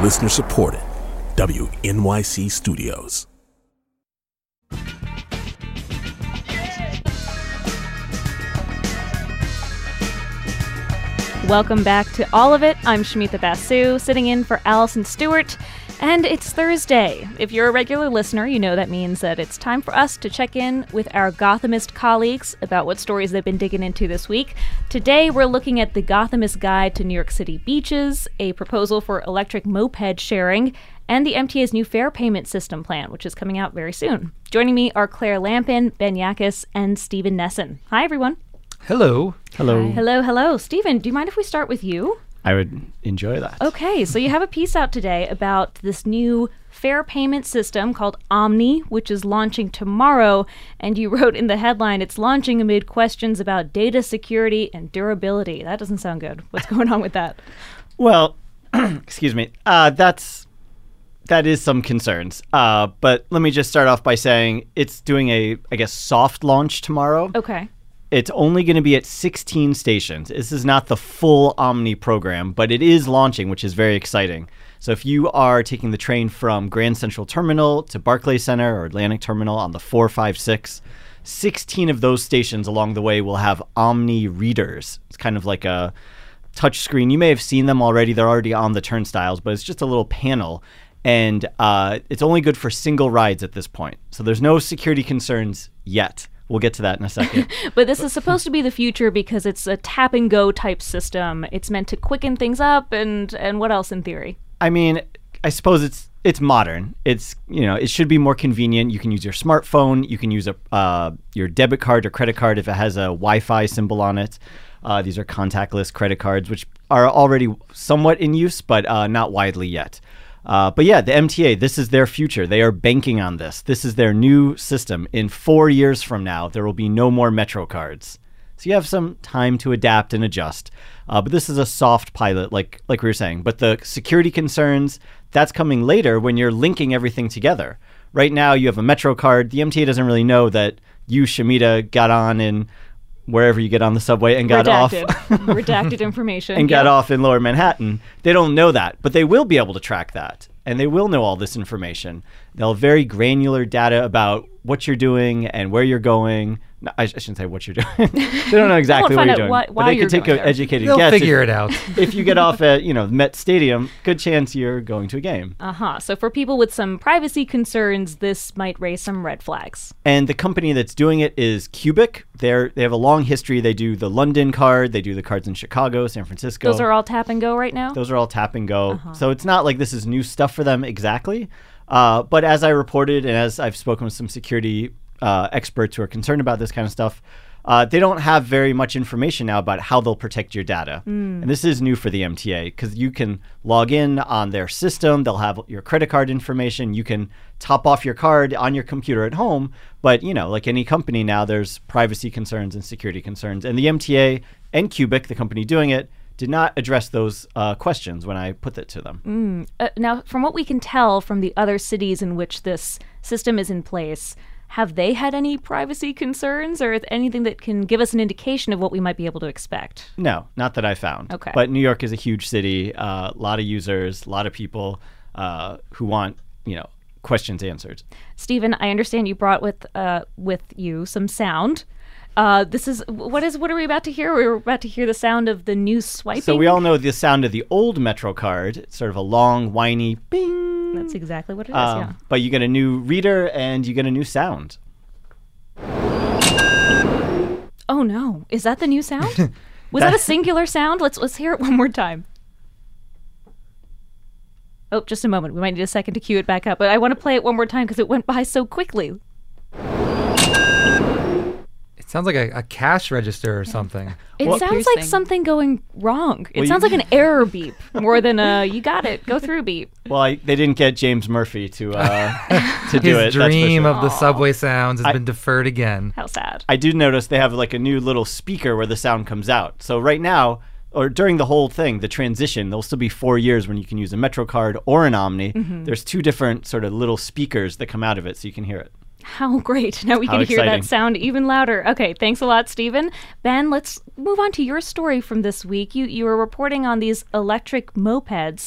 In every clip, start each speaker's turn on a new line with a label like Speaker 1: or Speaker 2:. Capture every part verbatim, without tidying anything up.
Speaker 1: Listener supported. W N Y C Studios.
Speaker 2: Welcome back to All of It. I'm Shamita Basu, sitting in for Allison Stewart, and it's Thursday. If you're a regular listener, you know that means that it's time for us to check in with our Gothamist colleagues about what stories they've been digging into this week. Today, we're looking at the Gothamist Guide to New York City Beaches, a proposal for electric moped sharing, and the M T A's new fare payment system plan, which is coming out very soon. Joining me are Claire Lampin, Ben Yakas, and Stephen Nesson. Hi, everyone.
Speaker 3: Hello.
Speaker 4: Hello.
Speaker 2: Hi. Hello, hello. Stephen, do you mind if we start with you?
Speaker 4: I would enjoy that.
Speaker 2: Okay, so you have a piece out today about this new fare payment system called Omni, which is launching tomorrow, and you wrote in the headline, it's launching amid questions about data security and durability. That doesn't sound good. What's going on with that?
Speaker 4: Well, excuse me. Uh, that's that is some concerns. Uh, but let me just start off by saying it's doing a, I guess, soft launch tomorrow.
Speaker 2: Okay.
Speaker 4: It's only going to be at sixteen stations. This is not the full Omni program, but it is launching, which is very exciting. So if you are taking the train from Grand Central Terminal to Barclays Center or Atlantic Terminal on the four five six, sixteen of those stations along the way will have Omni readers. It's kind of like a touch screen. You may have seen them already. They're already on the turnstiles, but it's just a little panel. And uh, it's only good for single rides at this point. So there's no security concerns yet. We'll get to that in a second.
Speaker 2: But this is supposed to be the future because it's a tap and go type system. It's meant to quicken things up, and and what else in theory?
Speaker 4: I mean, I suppose it's it's modern. It's, you know, it should be more convenient. You can use your smartphone. You can use a uh, your debit card or credit card if it has a Wi-Fi symbol on it. Uh, these are contactless credit cards, which are already somewhat in use, but uh, not widely yet. Uh, but yeah, the M T A, this is their future. They are banking on this. This is their new system. In four years from now, there will be no more Metro cards. So you have some time to adapt and adjust. Uh, but this is a soft pilot, like like we were saying. But the security concerns, that's coming later when you're linking everything together. Right now, you have a Metro card. The M T A doesn't really know that you, Shamita, got on in wherever you get on the subway and got
Speaker 2: Redacted.
Speaker 4: off.
Speaker 2: Redacted information.
Speaker 4: and got
Speaker 2: yeah.
Speaker 4: off in Lower Manhattan. They don't know that, but they will be able to track that. And they will know all this information. They'll have very granular data about what you're doing and where you're going. No, I, I shouldn't say what you're doing. They don't know exactly what you're doing.
Speaker 2: Why, why
Speaker 4: but they
Speaker 2: you're
Speaker 4: can take
Speaker 2: going
Speaker 4: an
Speaker 2: there.
Speaker 4: educated
Speaker 3: They'll
Speaker 4: guess.
Speaker 3: figure
Speaker 4: if,
Speaker 3: it out.
Speaker 4: If you get off at, you know, Met Stadium, good chance you're going to a game.
Speaker 2: Uh-huh. So for people with some privacy concerns, this might raise some red flags.
Speaker 4: And the company that's doing it is Cubic. They're, they have a long history. They do the London card. They do the cards in Chicago, San Francisco.
Speaker 2: Those are all tap and go right now?
Speaker 4: Those are all tap and go.
Speaker 2: Uh-huh.
Speaker 4: So it's not like this is new stuff for them exactly. Uh, but as I reported, and as I've spoken with some security uh, experts who are concerned about this kind of stuff, uh, they don't have very much information now about how they'll protect your data. Mm. And this is new for the M T A because you can log in on their system. They'll have your credit card information. You can top off your card on your computer at home. But, you know, like any company now, there's privacy concerns and security concerns. And the M T A and Cubic, the company doing it, did not address those uh, questions when I put that to them.
Speaker 2: Mm. Uh, now, from what we can tell from the other cities in which this system is in place, have they had any privacy concerns or anything that can give us an indication of what we might be able to expect?
Speaker 4: No, not that I found.
Speaker 2: Okay.
Speaker 4: But New York is a huge city, a uh, lot of users, a lot of people uh, who want, you know, questions answered.
Speaker 2: Stephen, I understand you brought with uh, with you some sound. Uh, this is what is what are we about to hear? We're about to hear the sound of the new swiping.
Speaker 4: So we all know the sound of the old Metro card. It's sort of a long, whiny bing.
Speaker 2: That's exactly what it is,
Speaker 4: um,
Speaker 2: yeah.
Speaker 4: But you get a new reader and you get a new sound.
Speaker 2: Oh no! Is that the new sound? Was that a singular sound? Let's let's hear it one more time. Oh, just a moment. We might need a second to cue it back up, but I want to play it one more time because it went by so quickly.
Speaker 3: It sounds like a, a cash register or something.
Speaker 2: It
Speaker 5: Well,
Speaker 2: sounds
Speaker 5: piercing.
Speaker 2: like something going wrong. It
Speaker 4: Well,
Speaker 2: sounds
Speaker 4: you-
Speaker 2: like an error beep more than a you got it, go through beep.
Speaker 4: Well, I, they didn't get James Murphy to uh, to do
Speaker 3: His
Speaker 4: it. that's for
Speaker 3: dream
Speaker 4: sure.
Speaker 3: of the subway sounds has
Speaker 4: I-
Speaker 3: been deferred again.
Speaker 2: How sad.
Speaker 4: I do notice they have like a new little speaker where the sound comes out. So right now, or during the whole thing, the transition, there'll still be four years when you can use a Metro card or an Omni.
Speaker 2: Mm-hmm.
Speaker 4: There's two different sort of little speakers that come out of it so you can hear it.
Speaker 2: How great. Now we
Speaker 4: How
Speaker 2: can hear
Speaker 4: exciting.
Speaker 2: that sound even louder. Okay, thanks a lot, Stephen. Ben, let's move on to your story from this week. You you were reporting on these electric mopeds.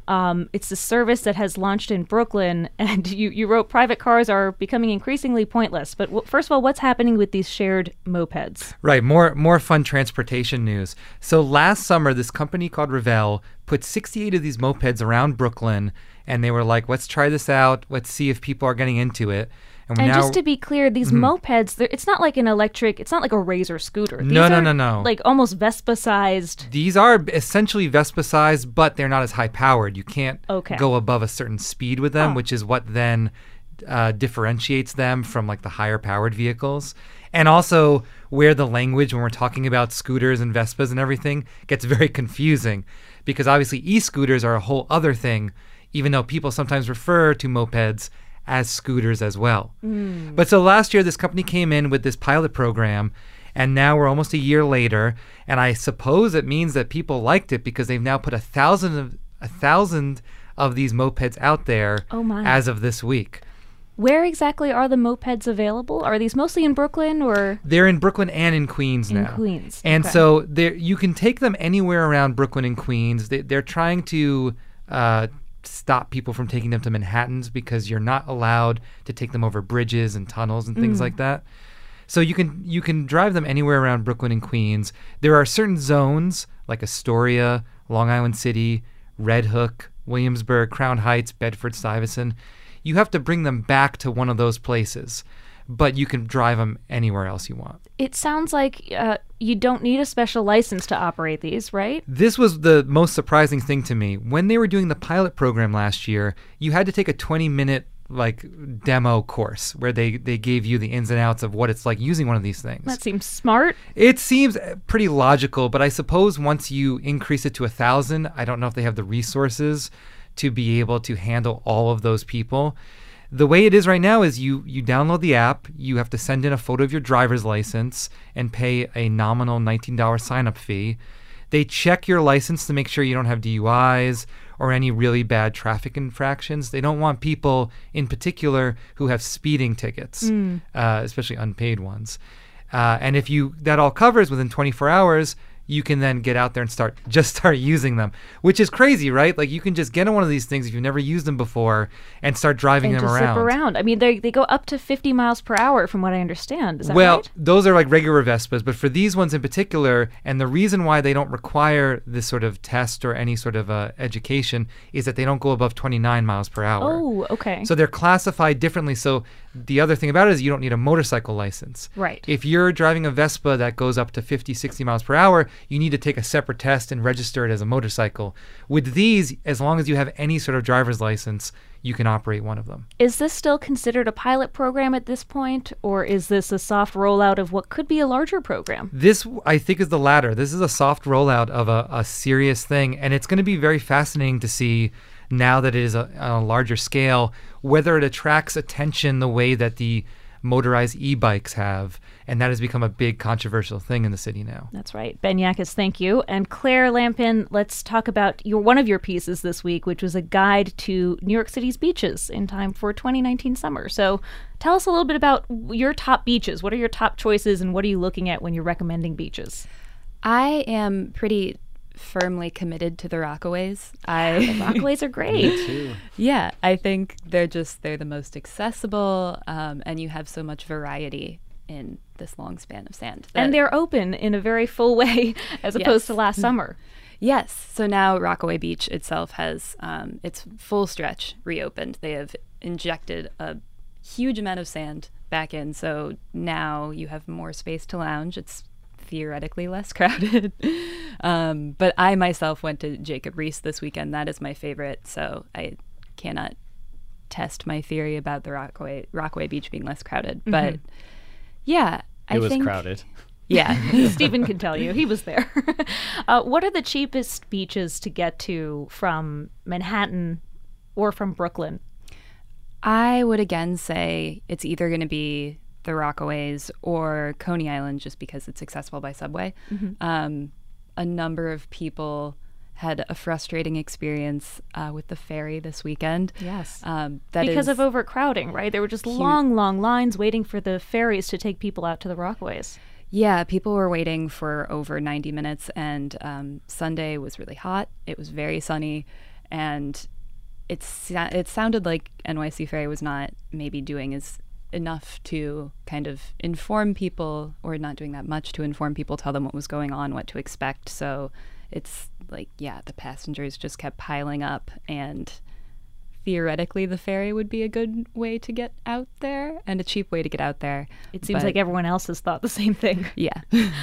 Speaker 2: Um, it's a service that has launched in Brooklyn, and you, you wrote private cars are becoming increasingly pointless. But w- first of all, what's happening with these shared mopeds?
Speaker 3: Right, more more fun transportation news. So last summer, this company called Revell put sixty-eight of these mopeds around Brooklyn, and they were like, let's try this out. Let's see if people are getting into it. And,
Speaker 2: And
Speaker 3: now,
Speaker 2: just to be clear, these
Speaker 3: Mhm.
Speaker 2: mopeds, they're- it's not like an electric, it's not like a Razor scooter. These
Speaker 3: No, no,
Speaker 2: are
Speaker 3: no, no.
Speaker 2: Like almost Vespa-sized.
Speaker 3: These are essentially Vespa-sized, but they're not as high-powered. You can't
Speaker 2: Okay.
Speaker 3: go above a certain speed with them,
Speaker 2: Oh.
Speaker 3: which is what then uh, differentiates them from like the higher-powered vehicles. And also where the language, when we're talking about scooters and Vespas and everything, gets very confusing. Because obviously e-scooters are a whole other thing, even though people sometimes refer to mopeds as scooters as well.
Speaker 2: Mm.
Speaker 3: But so last year, this company came in with this pilot program, and now we're almost a year later, and I suppose it means that people liked it because they've now put a thousand of a thousand of these mopeds out there
Speaker 2: Oh my.
Speaker 3: as of this week.
Speaker 2: Where exactly are the mopeds available? Are these mostly in Brooklyn or
Speaker 3: They're in Brooklyn and in Queens
Speaker 2: in
Speaker 3: now.
Speaker 2: Queens?
Speaker 3: And
Speaker 2: Okay.
Speaker 3: so there, you can take them anywhere around Brooklyn and Queens. They, they're trying to uh, stop people from taking them to Manhattans because you're not allowed to take them over bridges and tunnels and things
Speaker 2: Mm.
Speaker 3: like that. So you can you can drive them anywhere around Brooklyn and Queens. There are certain zones like Astoria, Long Island City, Red Hook, Williamsburg, Crown Heights, Bedford Stuyvesant. You have to bring them back to one of those places, but you can drive them anywhere else you want.
Speaker 2: It sounds like uh, you don't need a special license to operate these, right?
Speaker 3: This was the most surprising thing to me. When they were doing the pilot program last year, you had to take a twenty minute like demo course where they, they gave you the ins and outs of what it's like using one of these things.
Speaker 2: That seems smart.
Speaker 3: It seems pretty logical, but I suppose once you increase it to a thousand, I don't know if they have the resources to be able to handle all of those people. The way it is right now is you you download the app, you have to send in a photo of your driver's license and pay a nominal nineteen dollars sign-up fee. They check your license to make sure you don't have D U Is or any really bad traffic infractions. They don't want people in particular who have speeding tickets,
Speaker 2: Mm.
Speaker 3: uh, especially unpaid ones. Uh, and if you that all covers within twenty-four hours, you can then get out there and start just start using them, which is crazy, right? Like you can just get on one of these things if you've never used them before and start driving
Speaker 2: And
Speaker 3: them
Speaker 2: to
Speaker 3: around.
Speaker 2: zip around. I mean, they they go up to fifty miles per hour from what I understand. Is that
Speaker 3: well,
Speaker 2: right?
Speaker 3: those are like regular Vespas, but for these ones in particular, and the reason why they don't require this sort of test or any sort of uh, education is that they don't go above twenty-nine miles per hour.
Speaker 2: Oh, okay.
Speaker 3: So they're classified differently. So the other thing about it is you don't need a motorcycle license.
Speaker 2: Right.
Speaker 3: If you're driving a Vespa that goes up to fifty, sixty miles per hour, you need to take a separate test and register it as a motorcycle. With these, as long as you have any sort of driver's license, you can operate one of them.
Speaker 2: Is this still considered a pilot program at this point, or is this a soft rollout of what could be a larger program?
Speaker 3: This, I think, is the latter. This is a soft rollout of a, a serious thing, and it's going to be very fascinating to see now that it is a, on a larger scale, whether it attracts attention the way that the motorized e-bikes have, and that has become a big controversial thing in the city now.
Speaker 2: That's right. Ben Yakus, thank you. And Claire Lampin, let's talk about your one of your pieces this week, which was a guide to New York City's beaches in time for twenty nineteen summer. So tell us a little bit about your top beaches. What are your top choices, and what are you looking at when you're recommending beaches?
Speaker 5: I am pretty firmly committed to the Rockaways. I
Speaker 2: Rockaways are great.
Speaker 5: Yeah, I think they're just they're the most accessible, um, and you have so much variety in this long span of sand. that-
Speaker 2: And they're open in a very full way as opposed
Speaker 5: Yes.
Speaker 2: to last summer.
Speaker 5: Yes. So now Rockaway Beach itself has um, its full stretch reopened. They have injected a huge amount of sand back in, so now you have more space to lounge. It's theoretically less crowded. um, but I myself went to Jacob Riis this weekend. That is my favorite, so I cannot test my theory about the Rockaway Rockaway Beach being less crowded. But yeah, I
Speaker 4: It was
Speaker 5: think
Speaker 4: crowded.
Speaker 5: Yeah.
Speaker 2: Stephen can tell you. He was there. uh, what are the cheapest beaches to get to from Manhattan or from Brooklyn?
Speaker 5: I would again say it's either going to be the Rockaways or Coney Island, just because it's accessible by subway. Um, a number of people had a frustrating experience uh, with the ferry this weekend.
Speaker 2: Yes.
Speaker 5: Um, that
Speaker 2: Because
Speaker 5: is-
Speaker 2: of overcrowding, right? There were just long, long lines waiting for the ferries to take people out to the Rockaways.
Speaker 5: Yeah, people were waiting for over ninety minutes, and um, Sunday was really hot. It was very sunny, and it's it sounded like N Y C Ferry was not maybe doing as enough to kind of inform people, or not doing that much to inform people, tell them what was going on, what to expect. So it's like, yeah, the passengers just kept piling up, and theoretically the ferry would be a good way to get out there and a cheap way to get out there.
Speaker 2: It seems
Speaker 5: But,
Speaker 2: like everyone else has thought the same thing.
Speaker 5: yeah.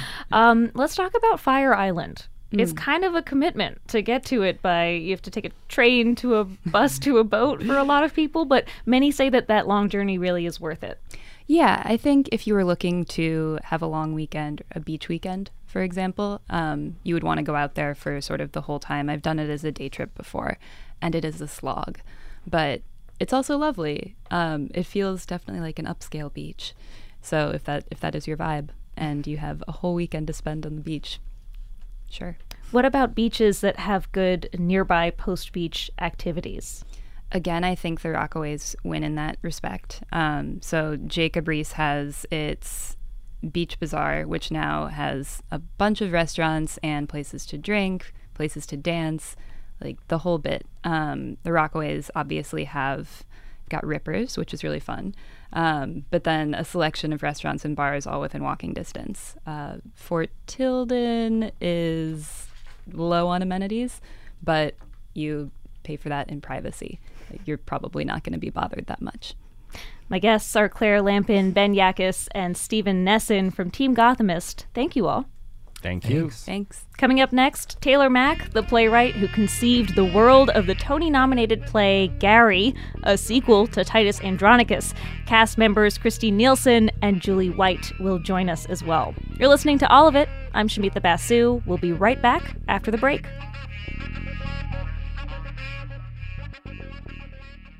Speaker 2: Um, let's talk about Fire Island. It's kind of a commitment to get to it by, you have to take a train to a bus to a boat for a lot of people, but many say that that long journey really is worth it.
Speaker 5: Yeah, I think if you were looking to have a long weekend, a beach weekend, for example, um, you would want to go out there for sort of the whole time. I've done it as a day trip before, and it is a slog, but it's also lovely. Um, it feels definitely like an upscale beach. So if that if that is your vibe, and you have a whole weekend to spend on the beach, sure.
Speaker 2: What about beaches that have good nearby post-beach activities?
Speaker 5: Again, I think the Rockaways win in that respect. Um, so Jacob Riis has its Beach Bazaar, which now has a bunch of restaurants and places to drink, places to dance, like the whole bit. Um, the Rockaways obviously have got Rippers, which is really fun, um, but then a selection of restaurants and bars all within walking distance. Uh, Fort Tilden is low on amenities, but you pay for that in privacy. You're probably not going to be bothered that much.
Speaker 2: My guests are Claire Lampin, Ben Yakis, and Stephen Nesson from Team Gothamist. Thank you all.
Speaker 4: Thank you.
Speaker 5: Thanks.
Speaker 2: Coming up next, Taylor Mack, the playwright who conceived the world of the Tony-nominated play Gary, a sequel to Titus Andronicus. Cast members Christine Nielsen and Julie White will join us as well. You're listening to All of It. I'm Shamitha Basu. We'll be right back after the break.